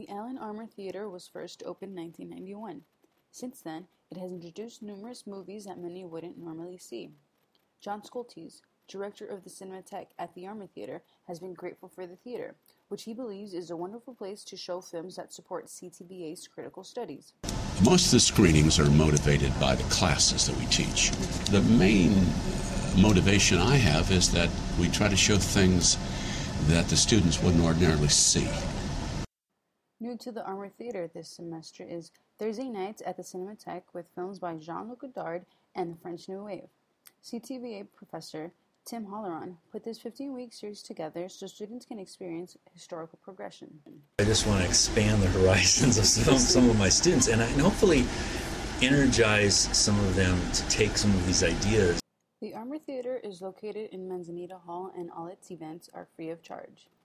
The Allen Armour Theatre was first opened in 1991. Since then, it has introduced numerous movies that many wouldn't normally see. John Skoltes, director of the Cinematheque at the Armour Theatre, has been grateful for the theatre, which he believes is a wonderful place to show films that support CTBA's critical studies. Most of the screenings are motivated by the classes that we teach. The main motivation I have is that we try to show things that the students wouldn't ordinarily see. New to the Armour Theatre this semester is Thursday Nights at the Cinematheque with films by Jean-Luc Godard and the French New Wave. CTBA professor Tim Holleran put this 15-week series together so students can experience historical progression. I just want to expand the horizons of some of my students and hopefully energize some of them to take some of these ideas. The Armour Theatre is located in Manzanita Hall and all its events are free of charge.